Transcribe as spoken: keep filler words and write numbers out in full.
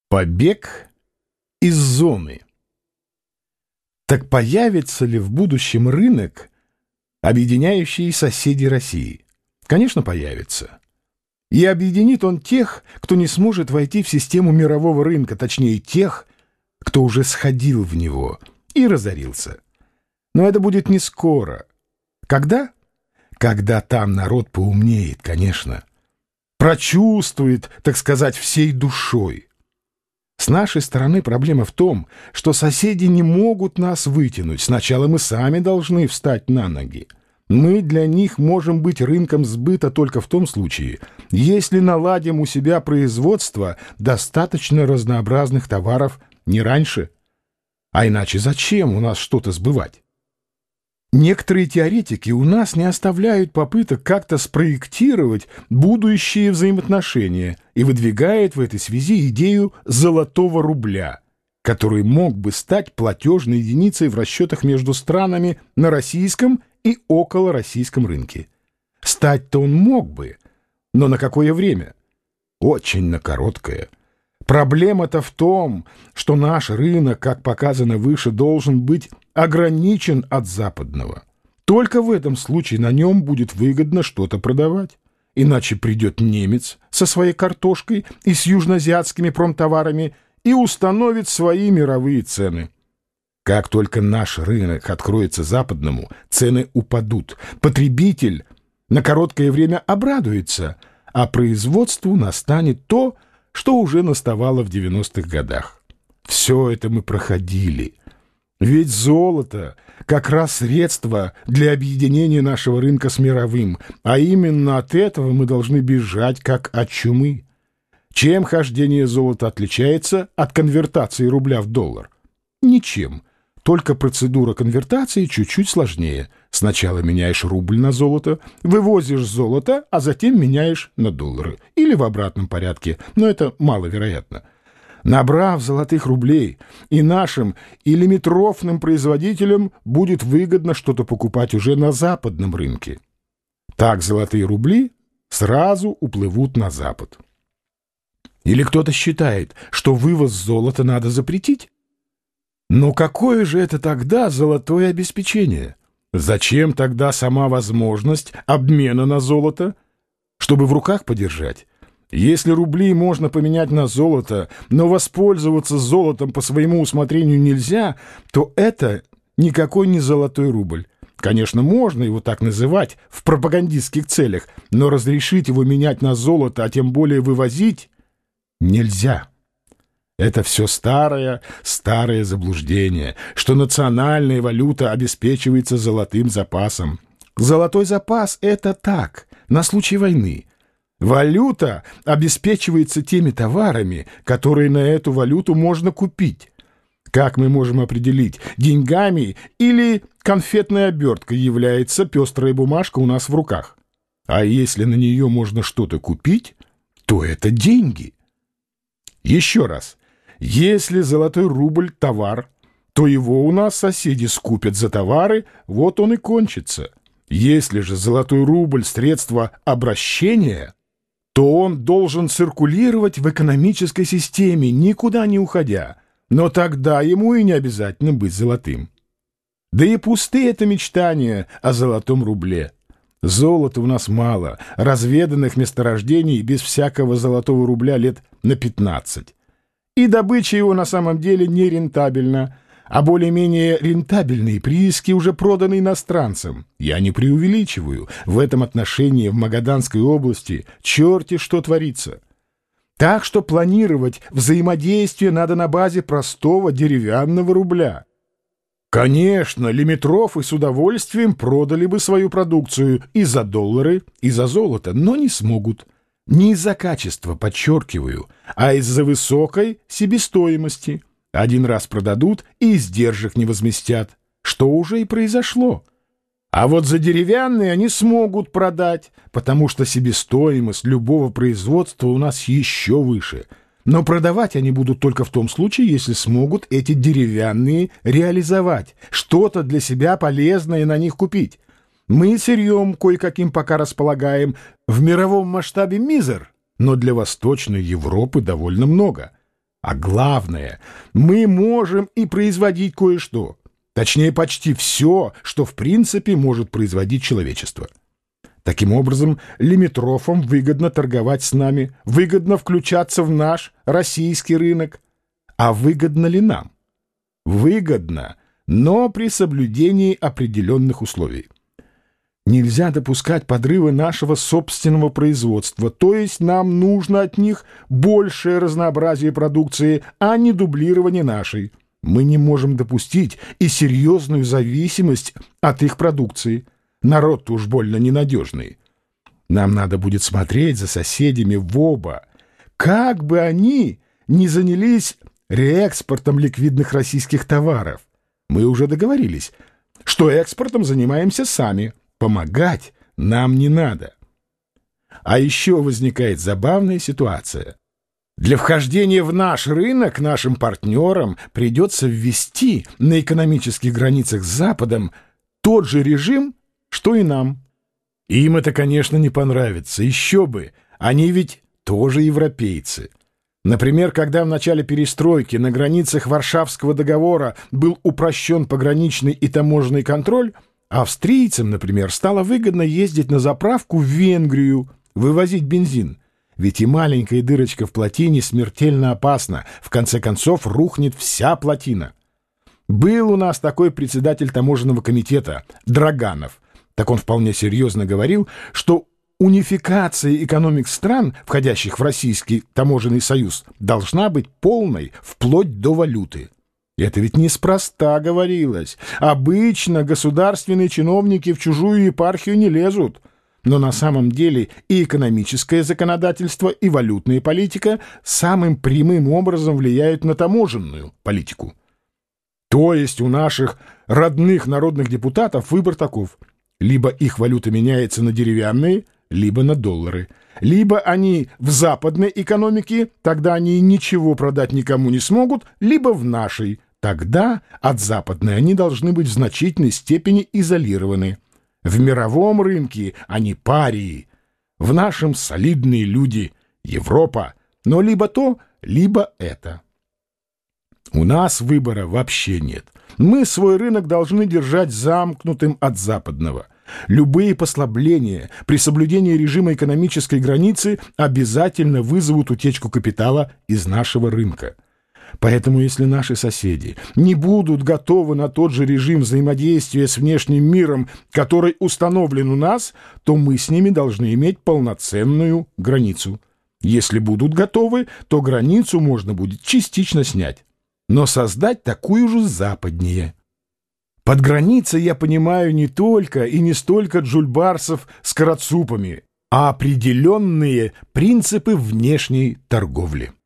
Побег из зоны. Так появится ли в будущем рынок, объединяющий соседей России? Конечно, появится. И объединит он тех, кто не сможет войти в систему мирового рынка, точнее тех, кто уже сходил в него и разорился. Но это будет не скоро. Когда? Когда там народ поумнеет, конечно. Прочувствует, так сказать, всей душой. С нашей стороны проблема в том, что соседи не могут нас вытянуть. Сначала мы сами должны встать на ноги. Мы для них можем быть рынком сбыта только в том случае, если наладим у себя производство достаточно разнообразных товаров не раньше. А иначе зачем у нас что-то сбывать? Некоторые теоретики у нас не оставляют попыток как-то спроектировать будущие взаимоотношения и выдвигают в этой связи идею золотого рубля, который мог бы стать платежной единицей в расчетах между странами на российском и околороссийском рынке. Стать-то он мог бы, но на какое время? Очень на короткое. Проблема-то в том, что наш рынок, как показано выше, должен быть ограничен от западного. Только в этом случае на нем будет выгодно что-то продавать. Иначе придет немец со своей картошкой и с южноазиатскими промтоварами и установит свои мировые цены. Как только наш рынок откроется западному, цены упадут. Потребитель на короткое время обрадуется, а производству настанет то, что уже наставало в девяностых годах. Все это мы проходили. Ведь золото как раз средство для объединения нашего рынка с мировым, а именно от этого мы должны бежать как от чумы. Чем хождение золота отличается от конвертации рубля в доллар? Ничем. Только процедура конвертации чуть-чуть сложнее. Сначала меняешь рубль на золото, вывозишь золото, а затем меняешь на доллары. Или в обратном порядке, но это маловероятно. Набрав золотых рублей, и нашим или метрофным производителям будет выгодно что-то покупать уже на западном рынке. Так золотые рубли сразу уплывут на Запад. Или кто-то считает, что вывоз золота надо запретить? Но какое же это тогда золотое обеспечение? Зачем тогда сама возможность обмена на золото? Чтобы в руках подержать? Если рубли можно поменять на золото, но воспользоваться золотом по своему усмотрению нельзя, то это никакой не золотой рубль. Конечно, можно его так называть в пропагандистских целях, но разрешить его менять на золото, а тем более вывозить, нельзя. Это все старое, старое заблуждение, что национальная валюта обеспечивается золотым запасом. Золотой запас — это так, на случай войны. Валюта обеспечивается теми товарами, которые на эту валюту можно купить. Как мы можем определить, деньгами или конфетной оберткой является пестрая бумажка у нас в руках? А если на нее можно что-то купить, то это деньги. Еще раз. Если золотой рубль — товар, то его у нас соседи скупят за товары, вот он и кончится. Если же золотой рубль — средство обращения, то он должен циркулировать в экономической системе, никуда не уходя, но тогда ему и не обязательно быть золотым. Да и пустые это мечтания о золотом рубле. Золота у нас мало, разведанных месторождений без всякого золотого рубля лет на пятнадцать. И добыча его на самом деле не рентабельна, а более-менее рентабельные прииски уже проданы иностранцам. Я не преувеличиваю, в этом отношении в Магаданской области черти что творится. Так что планировать взаимодействие надо на базе простого деревянного рубля. Конечно, лимитрофы с удовольствием продали бы свою продукцию и за доллары, и за золото, но не смогут. Не из-за качества, подчеркиваю, а из-за высокой себестоимости. Один раз продадут и издержек не возместят, что уже и произошло. А вот за деревянные они смогут продать, потому что себестоимость любого производства у нас еще выше. Но продавать они будут только в том случае, если смогут эти деревянные реализовать, что-то для себя полезное на них купить. Мы сырьем кое-каким пока располагаем, в мировом масштабе мизер, но для Восточной Европы довольно много. А главное, мы можем и производить кое-что. Точнее, почти все, что в принципе может производить человечество. Таким образом, лимитрофам выгодно торговать с нами, выгодно включаться в наш российский рынок. А выгодно ли нам? Выгодно, но при соблюдении определенных условий. Нельзя допускать подрыва нашего собственного производства, то есть нам нужно от них большее разнообразие продукции, а не дублирование нашей. Мы не можем допустить и серьезную зависимость от их продукции. Народ-то уж больно ненадежный. Нам надо будет смотреть за соседями в оба, как бы они ни занялись реэкспортом ликвидных российских товаров. Мы уже договорились, что экспортом занимаемся сами. Помогать нам не надо. А еще возникает забавная ситуация. Для вхождения в наш рынок нашим партнерам придется ввести на экономических границах с Западом тот же режим, что и нам. Им это, конечно, не понравится. Еще бы, они ведь тоже европейцы. Например, когда в начале перестройки на границах Варшавского договора был упрощен пограничный и таможенный контроль, австрийцам, например, стало выгодно ездить на заправку в Венгрию, вывозить бензин. Ведь и маленькая дырочка в плотине смертельно опасна. В конце концов, рухнет вся плотина. Был у нас такой председатель таможенного комитета, Драганов. Так он вполне серьезно говорил, что унификация экономик стран, входящих в Российский таможенный союз, должна быть полной вплоть до валюты. Это ведь неспроста говорилось. Обычно государственные чиновники в чужую епархию не лезут. Но на самом деле и экономическое законодательство, и валютная политика самым прямым образом влияют на таможенную политику. То есть у наших родных народных депутатов выбор таков. Либо их валюта меняется на деревянные, либо на доллары. Либо они в западной экономике, тогда они ничего продать никому не смогут, либо в нашей. Тогда от западной они должны быть в значительной степени изолированы. В мировом рынке они парии. В нашем солидные люди, Европа. Но либо то, либо это. У нас выбора вообще нет. Мы свой рынок должны держать замкнутым от западного. Любые послабления при соблюдении режима экономической границы обязательно вызовут утечку капитала из нашего рынка. Поэтому если наши соседи не будут готовы на тот же режим взаимодействия с внешним миром, который установлен у нас, то мы с ними должны иметь полноценную границу. Если будут готовы, то границу можно будет частично снять, но создать такую же западнее. Под границей я понимаю не только и не столько джульбарсов с карацупами, а определенные принципы внешней торговли.